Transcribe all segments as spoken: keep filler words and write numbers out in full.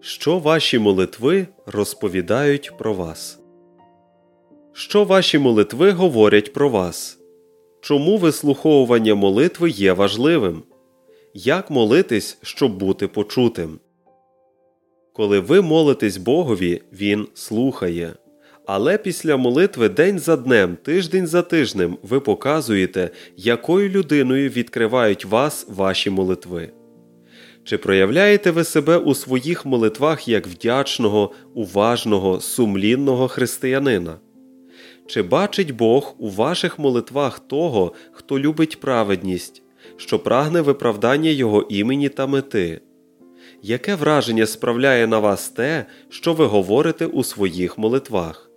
Що ваші молитви розповідають про вас? Що ваші молитви говорять про вас? Чому вислуховування молитви є важливим? Як молитись, щоб бути почутим? Коли ви молитесь Богові, Він слухає. Але після молитви день за днем, тиждень за тижнем ви показуєте, якою людиною відкривають вас ваші молитви. Чи проявляєте ви себе у своїх молитвах як вдячного, уважного, сумлінного християнина? Чи бачить Бог у ваших молитвах того, хто любить праведність, що прагне виправдання Його імені та мети? Яке враження справляє на вас те, що ви говорите у своїх молитвах?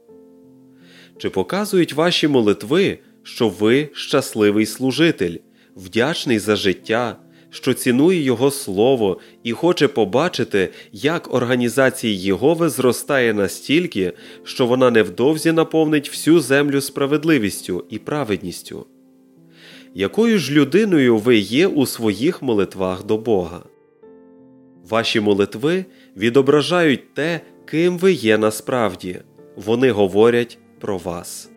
Чи показують ваші молитви, що ви щасливий служитель, вдячний за життя, що цінує Його Слово і хоче побачити, як організація Єгови зростає настільки, що вона невдовзі наповнить всю землю справедливістю і праведністю? Якою ж людиною ви є у своїх молитвах до Бога? Ваші молитви відображають те, ким ви є насправді. Вони говорять про вас.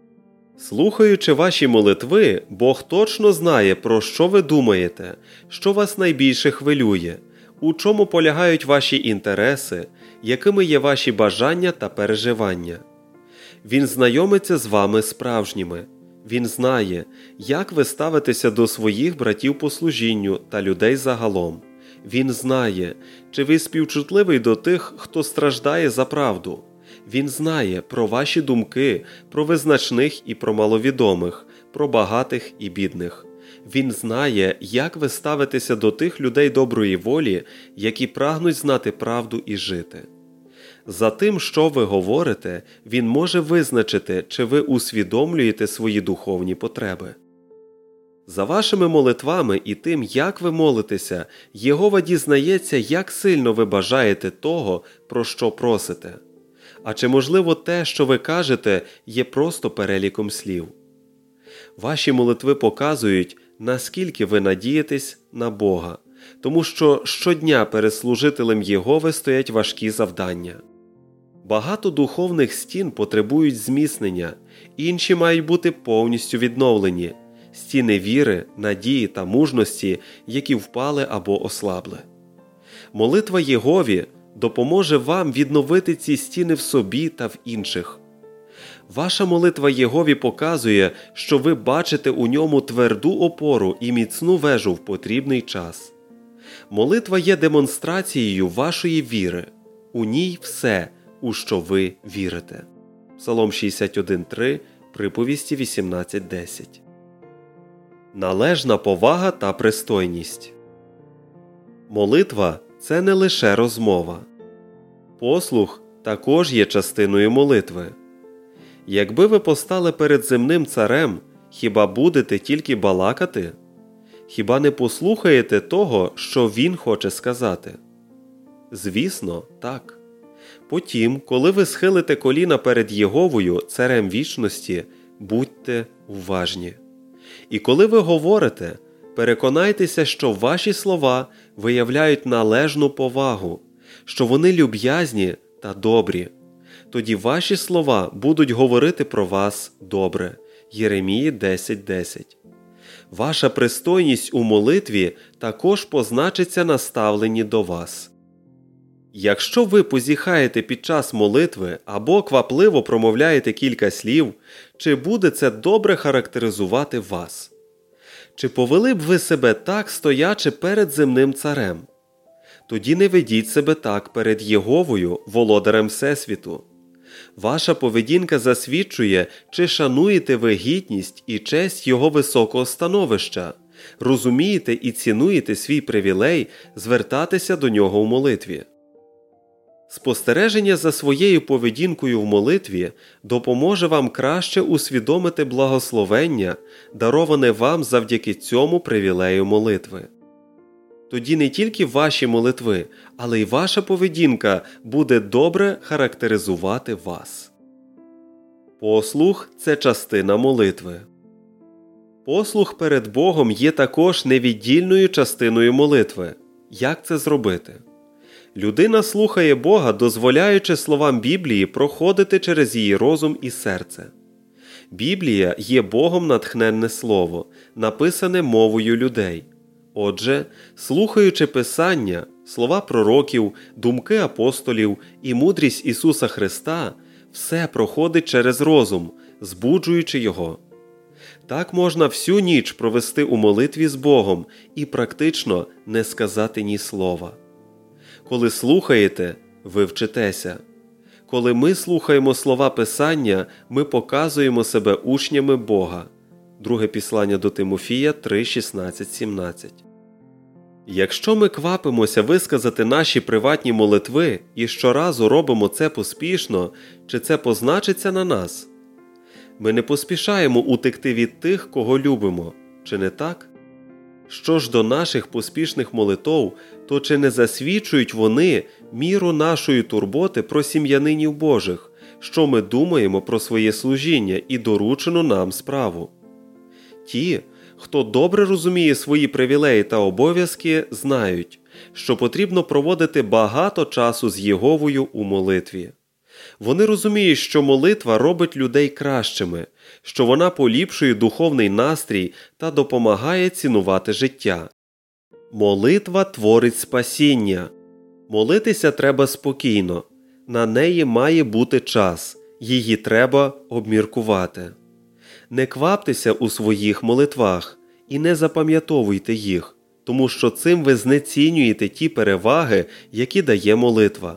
Слухаючи ваші молитви, Бог точно знає, про що ви думаєте, що вас найбільше хвилює, у чому полягають ваші інтереси, якими є ваші бажання та переживання. Він знайомиться з вами справжніми. Він знає, як ви ставитеся до своїх братів по служінню та людей загалом. Він знає, чи ви співчутливий до тих, хто страждає за правду. Він знає про ваші думки, про визначних і про маловідомих, про багатих і бідних. Він знає, як ви ставитеся до тих людей доброї волі, які прагнуть знати правду і жити. За тим, що ви говорите, Він може визначити, чи ви усвідомлюєте свої духовні потреби. За вашими молитвами і тим, як ви молитеся, Єгова дізнається, як сильно ви бажаєте того, про що просите. А чи можливо те, що ви кажете, є просто переліком слів? Ваші молитви показують, наскільки ви надієтесь на Бога, тому що щодня перед служителем Єгови стоять важкі завдання. Багато духовних стін потребують зміцнення, інші мають бути повністю відновлені. Стіни віри, надії та мужності, які впали або ослабли. Молитва Єгові допоможе вам відновити ці стіни в собі та в інших. Ваша молитва Єгові показує, що ви бачите у ньому тверду опору і міцну вежу в потрібний час. Молитва є демонстрацією вашої віри. У ній все, у що ви вірите. Псалом шістдесят один три, приповісті вісімнадцять десять. Належна повага та пристойність. Молитва – це не лише розмова. Послух також є частиною молитви. Якби ви постали перед земним царем, хіба будете тільки балакати? Хіба не послухаєте того, що він хоче сказати? Звісно, так. Потім, коли ви схилите коліна перед Єговою, царем вічності, будьте уважні. І коли ви говорите, переконайтеся, що ваші слова виявляють належну повагу, що вони люб'язні та добрі. Тоді ваші слова будуть говорити про вас добре. Єремії десять десять. Ваша пристойність у молитві також позначиться на ставленні до вас. Якщо ви позіхаєте під час молитви або квапливо промовляєте кілька слів, чи буде це добре характеризувати вас? Чи повели б ви себе так, стоячи перед земним царем? Тоді не ведіть себе так перед Єговою, володарем Всесвіту. Ваша поведінка засвідчує, чи шануєте ви гідність і честь Його високого становища, розумієте і цінуєте свій привілей звертатися до Нього в молитві. Спостереження за своєю поведінкою в молитві допоможе вам краще усвідомити благословення, дароване вам завдяки цьому привілею молитви. Тоді не тільки ваші молитви, але й ваша поведінка буде добре характеризувати вас. Послух – це частина молитви. Послух перед Богом є також невіддільною частиною молитви. Як це зробити? Людина слухає Бога, дозволяючи словам Біблії проходити через її розум і серце. Біблія є Богом натхненне слово, написане мовою людей. Отже, слухаючи Писання, слова пророків, думки апостолів і мудрість Ісуса Христа, все проходить через розум, збуджуючи його. Так можна всю ніч провести у молитві з Богом і практично не сказати ні слова. Коли слухаєте, ви вчитеся. Коли ми слухаємо слова Писання, ми показуємо себе учнями Бога. Друге післання до Тимофія три, шістнадцять, сімнадцять. Якщо ми квапимося висказати наші приватні молитви і щоразу робимо це поспішно, чи це позначиться на нас? Ми не поспішаємо утекти від тих, кого любимо, чи не так? Що ж до наших поспішних молитов, то чи не засвідчують вони міру нашої турботи про сім'янинів Божих, що ми думаємо про своє служіння і доручену нам справу? Ті, хто добре розуміє свої привілеї та обов'язки, знають, що потрібно проводити багато часу з Єговою у молитві. Вони розуміють, що молитва робить людей кращими, що вона поліпшує духовний настрій та допомагає цінувати життя. Молитва творить спасіння. Молитися треба спокійно. На неї має бути час. Її треба обміркувати. Не кваптеся у своїх молитвах і не запам'ятовуйте їх, тому що цим ви знецінюєте ті переваги, які дає молитва.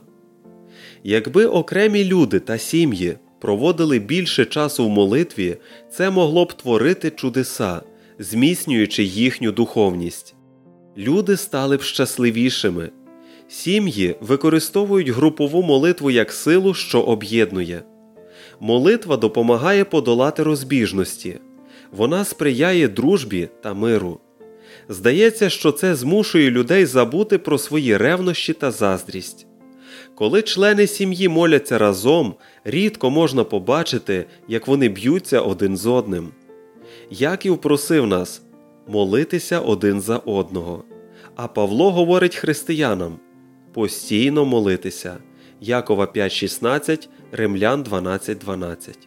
Якби окремі люди та сім'ї проводили більше часу в молитві, це могло б творити чудеса, зміцнюючи їхню духовність. Люди стали б щасливішими. Сім'ї використовують групову молитву як силу, що об'єднує. Молитва допомагає подолати розбіжності. Вона сприяє дружбі та миру. Здається, що це змушує людей забути про свої ревнощі та заздрість. Коли члени сім'ї моляться разом, рідко можна побачити, як вони б'ються один з одним. Яків просив нас молитися один за одного. А Павло говорить християнам постійно молитися. Якова п'ять шістнадцять, Римлян дванадцять дванадцять.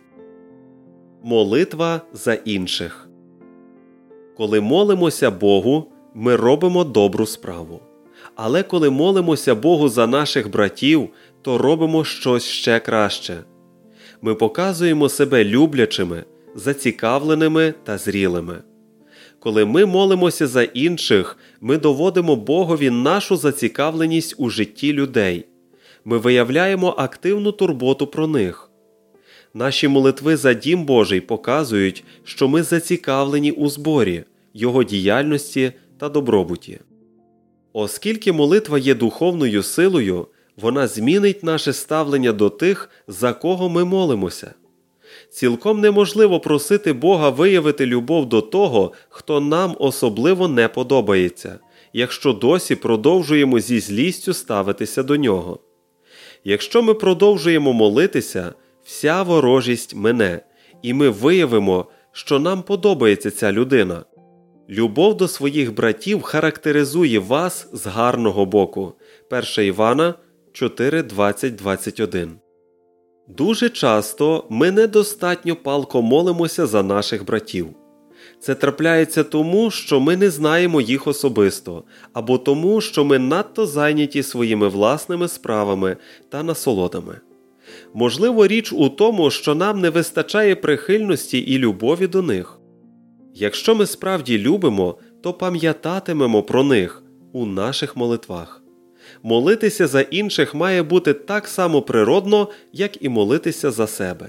Молитва за інших. Коли молимося Богу, ми робимо добру справу. Але коли молимося Богу за наших братів, то робимо щось ще краще. Ми показуємо себе люблячими, зацікавленими та зрілими. Коли ми молимося за інших, ми доводимо Богові нашу зацікавленість у житті людей. Ми виявляємо активну турботу про них. Наші молитви за Дім Божий показують, що ми зацікавлені у зборі, його діяльності та добробуті. Оскільки молитва є духовною силою, вона змінить наше ставлення до тих, за кого ми молимося. Цілком неможливо просити Бога виявити любов до того, хто нам особливо не подобається, якщо досі продовжуємо зі злістю ставитися до нього. Якщо ми продовжуємо молитися, вся ворожість мине, і ми виявимо, що нам подобається ця людина. Любов до своїх братів характеризує вас з гарного боку. перше Івана чотири двадцять двадцять один. Дуже часто ми недостатньо палко молимося за наших братів. Це трапляється тому, що ми не знаємо їх особисто, або тому, що ми надто зайняті своїми власними справами та насолодами. Можливо, річ у тому, що нам не вистачає прихильності і любові до них. Якщо ми справді любимо, то пам'ятатимемо про них у наших молитвах. Молитися за інших має бути так само природно, як і молитися за себе.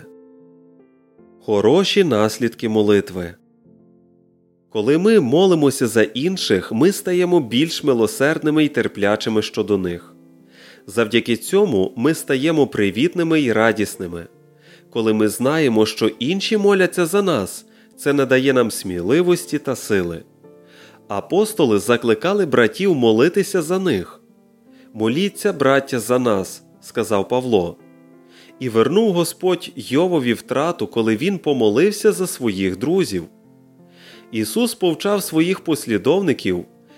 Хороші наслідки молитви. Коли ми молимося за інших, ми стаємо більш милосердними і терплячими щодо них. Завдяки цьому ми стаємо привітними і радісними. Коли ми знаємо, що інші моляться за нас, це надає нам сміливості та сили. Апостоли закликали братів молитися за них. «Моліться, браття, за нас», – сказав Павло. І вернув Господь Йовові втрату, коли він помолився за своїх друзів. Ісус повчав своїх послідовників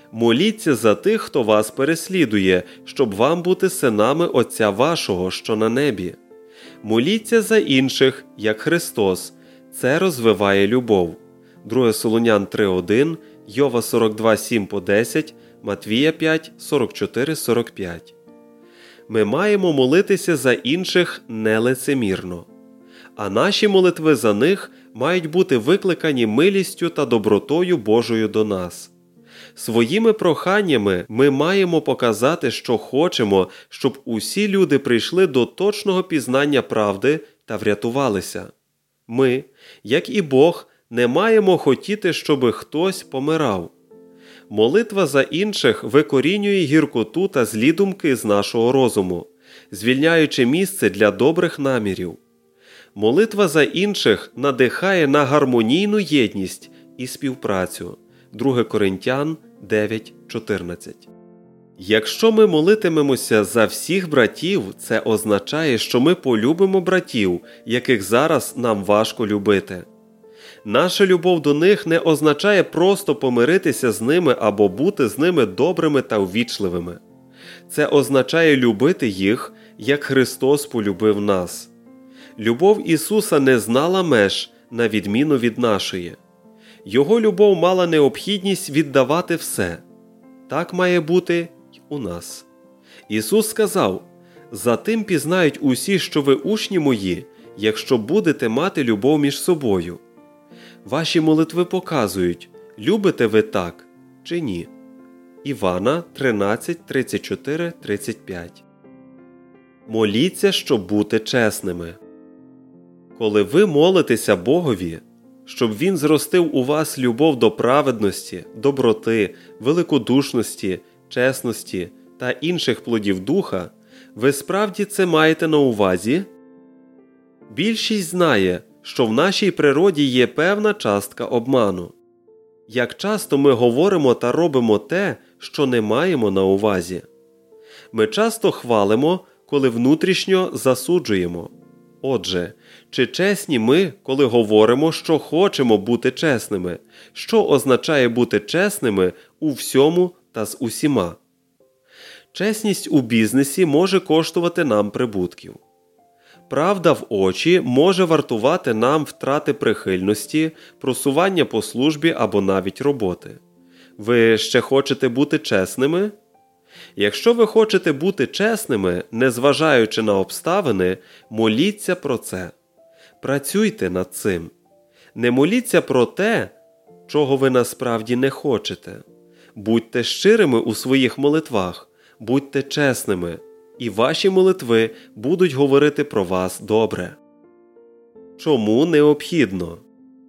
Моліться за тих, хто вас переслідує, щоб вам бути синами Отця вашого, що на небі. Моліться за інших, як Христос. Це розвиває любов. друге Солонян три один, Йова сорок два сім по десять, Матвія п'ять сорок чотири сорок п'ять. Ми маємо молитися за інших нелицемірно. А наші молитви за них мають бути викликані милістю та добротою Божою до нас. Своїми проханнями ми маємо показати, що хочемо, щоб усі люди прийшли до точного пізнання правди та врятувалися. Ми, як і Бог, не маємо хотіти, щоб хтось помирав. Молитва за інших викорінює гіркоту та злі думки з нашого розуму, звільняючи місце для добрих намірів. Молитва за інших надихає на гармонійну єдність і співпрацю. друге Коринтян дев'ять чотирнадцять. Якщо ми молитимемося за всіх братів, це означає, що ми полюбимо братів, яких зараз нам важко любити. Наша любов до них не означає просто помиритися з ними або бути з ними добрими та ввічливими. Це означає любити їх, як Христос полюбив нас. Любов Ісуса не знала меж, на відміну від нашої. Його любов мала необхідність віддавати все. Так має бути й у нас. Ісус сказав: «За тим пізнають усі, що ви учні мої, якщо будете мати любов між собою». Ваші молитви показують, любите ви так чи ні. Івана тринадцять тридцять чотири тридцять п'ять. Моліться, щоб бути чесними. Коли ви молитеся Богові, щоб Він зростив у вас любов до праведності, доброти, великодушності, чесності та інших плодів Духа, ви справді це маєте на увазі? Більшість знає, що в нашій природі є певна частка обману. Як часто ми говоримо та робимо те, що не маємо на увазі. Ми часто хвалимо, коли внутрішньо засуджуємо. Отже, чи чесні ми, коли говоримо, що хочемо бути чесними, що означає бути чесними у всьому та з усіма? Чесність у бізнесі може коштувати нам прибутків. Правда в очі може вартувати нам втрати прихильності, просування по службі або навіть роботи. Ви ще хочете бути чесними? Якщо ви хочете бути чесними, незважаючи на обставини, моліться про це. Працюйте над цим. Не моліться про те, чого ви насправді не хочете. Будьте щирими у своїх молитвах, будьте чесними, і ваші молитви будуть говорити про вас добре. Чому необхідно?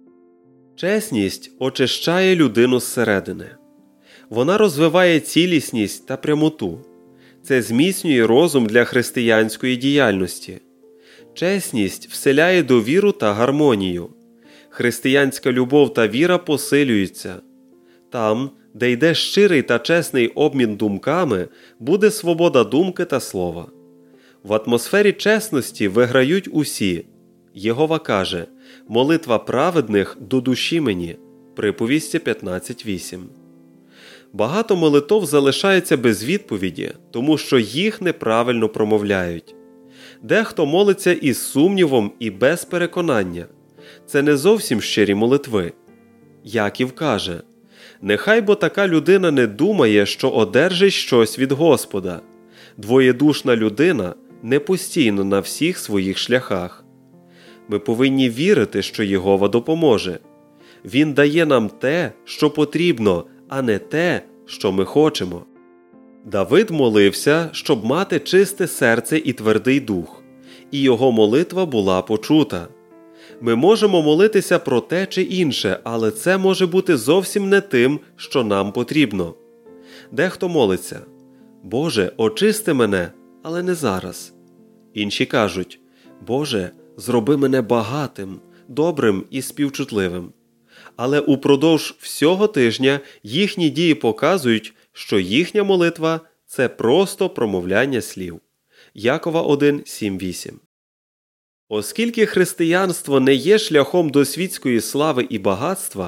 Чесність очищає людину зсередини. Вона розвиває цілісність та прямоту. Це зміцнює розум для християнської діяльності. Чесність вселяє довіру та гармонію. Християнська любов та віра посилюються. Там, де йде щирий та чесний обмін думками, буде свобода думки та слова. В атмосфері чесності виграють усі. Єгова каже: «Молитва праведних до душі мені» Приповісті п'ятнадцять вісім. Багато молитов залишаються без відповіді, тому що їх неправильно промовляють. Дехто молиться із сумнівом і без переконання. Це не зовсім щирі молитви. Яків каже: «Нехай бо така людина не думає, що одержить щось від Господа. Двоєдушна людина не постійно на всіх своїх шляхах». Ми повинні вірити, що Єгова допоможе. Він дає нам те, що потрібно, а не те, що ми хочемо. Давид молився, щоб мати чисте серце і твердий дух, і його молитва була почута. Ми можемо молитися про те чи інше, але це може бути зовсім не тим, що нам потрібно. Дехто молиться: «Боже, очисти мене, але не зараз». Інші кажуть: «Боже, зроби мене багатим, добрим і співчутливим». Але упродовж всього тижня їхні дії показують, що їхня молитва – це просто промовляння слів. Якова один сім вісім. Оскільки християнство не є шляхом до світської слави і багатства,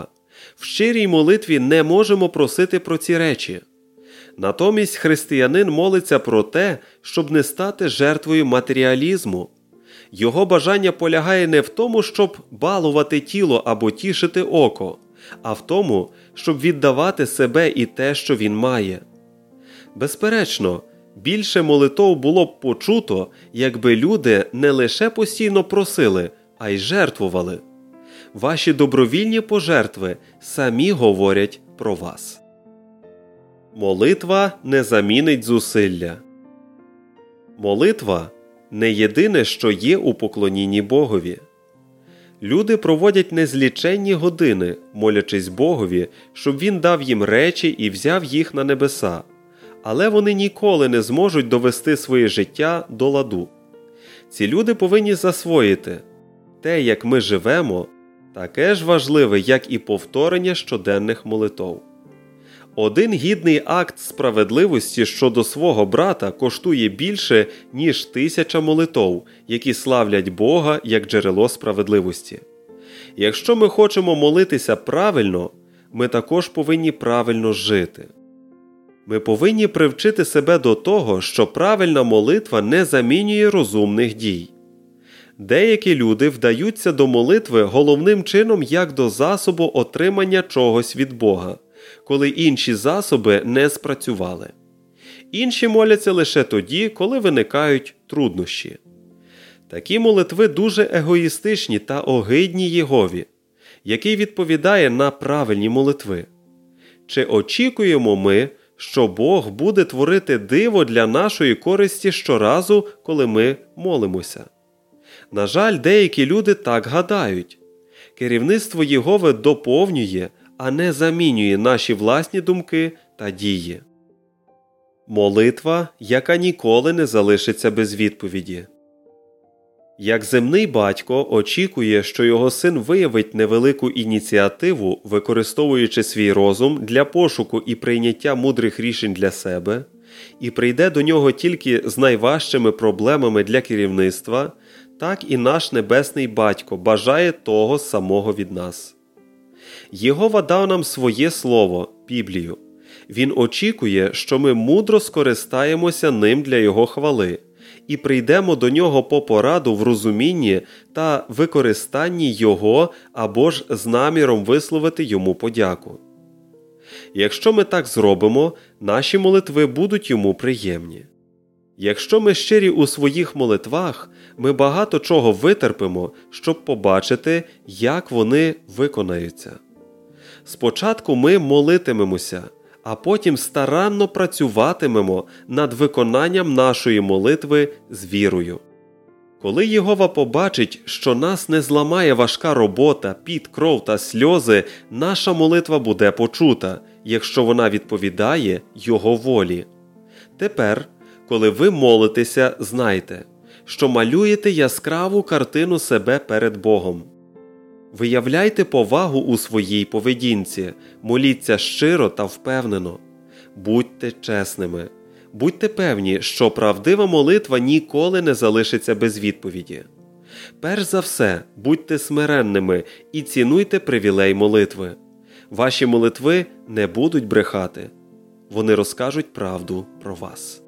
В щирій молитві не можемо просити про ці речі. Натомість християнин молиться про те, щоб не стати жертвою матеріалізму. Його бажання полягає не в тому, щоб балувати тіло або тішити око, а в тому, щоб віддавати себе і те, що він має. Безперечно, більше молитов було б почуто, якби люди не лише постійно просили, а й жертвували. Ваші добровільні пожертви самі говорять про вас. Молитва не замінить зусилля. Молитва – не єдине, що є у поклонінні Богові. Люди проводять незліченні години, молячись Богові, щоб Він дав їм речі і взяв їх на небеса. Але вони ніколи не зможуть довести своє життя до ладу. Ці люди повинні засвоїти – те, як ми живемо, таке ж важливе, як і повторення щоденних молитов. Один гідний акт справедливості щодо свого брата коштує більше, ніж тисяча молитов, які славлять Бога як джерело справедливості. Якщо ми хочемо молитися правильно, ми також повинні правильно жити. Ми повинні привчити себе до того, що правильна молитва не замінює розумних дій. Деякі люди вдаються до молитви головним чином як до засобу отримання чогось від Бога, коли інші засоби не спрацювали. Інші моляться лише тоді, коли виникають труднощі. Такі молитви дуже егоїстичні та огидні Єгові, який відповідає на правильні молитви. Чи очікуємо ми, що Бог буде творити диво для нашої користі щоразу, коли ми молимося? На жаль, деякі люди так гадають. Керівництво Єгови доповнює, а не замінює наші власні думки та дії. Молитва, яка ніколи не залишиться без відповіді. Як земний батько очікує, що його син виявить невелику ініціативу, використовуючи свій розум для пошуку і прийняття мудрих рішень для себе, і прийде до нього тільки з найважчими проблемами для керівництва, так і наш небесний батько бажає того самого від нас. Єгова дав нам своє слово, Біблію. Він очікує, що ми мудро скористаємося ним для його хвали і прийдемо до нього по пораду в розумінні та використанні його або ж з наміром висловити йому подяку. Якщо ми так зробимо, наші молитви будуть йому приємні. Якщо ми щирі у своїх молитвах, ми багато чого витерпимо, щоб побачити, як вони виконаються. Спочатку ми молитимемося, а потім старанно працюватимемо над виконанням нашої молитви з вірою. Коли Єгова побачить, що нас не зламає важка робота, піт, кров та сльози, наша молитва буде почута, якщо вона відповідає Його волі. Тепер, коли ви молитеся, знайте, що малюєте яскраву картину себе перед Богом. Виявляйте повагу у своїй поведінці, моліться щиро та впевнено. Будьте чесними. Будьте певні, що правдива молитва ніколи не залишиться без відповіді. Перш за все, будьте смиренними і цінуйте привілей молитви. Ваші молитви не будуть брехати. Вони розкажуть правду про вас.